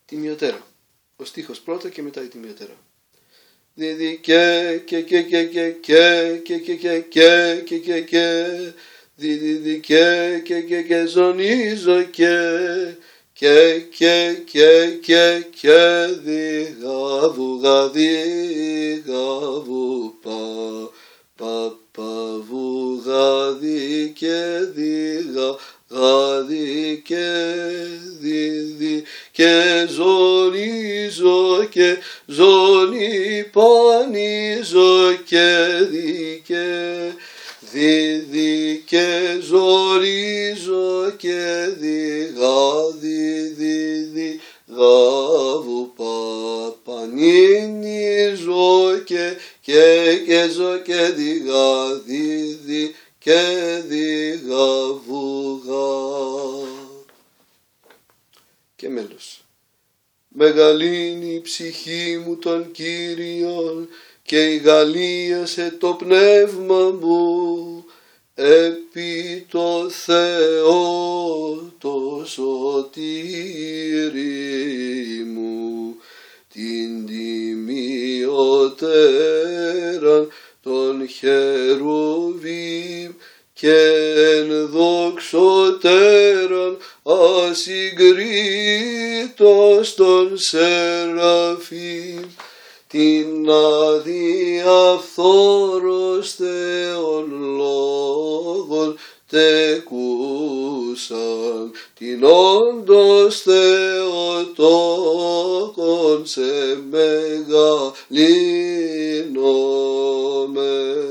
τιμιωτέρα. Ο στίχος πρώτα και μετά η τιμιωτέρα. Και ζωνίζω και διγάβου παπαβου γαδί και γαδί και ζωνίζω και ζωνή πανίζω και και ζορίζω και γαβου παπανίνιζω και ζω και και γαβουγά. Και μέλος. Μεγαλύνει η ψυχή μου τον Κύριον και ηγαλίασε το πνεύμα μου επί το Θεό το σωτήρι μου, την τιμιωτέραν των χερουβίμ και ενδοξωτέραν ασυγκρίτως των σεραφείμ, την αδιαφθόρος Θεόν λόγων τεκούσαν, την όντως Θεοτόκον σε μεγαλύνομεν.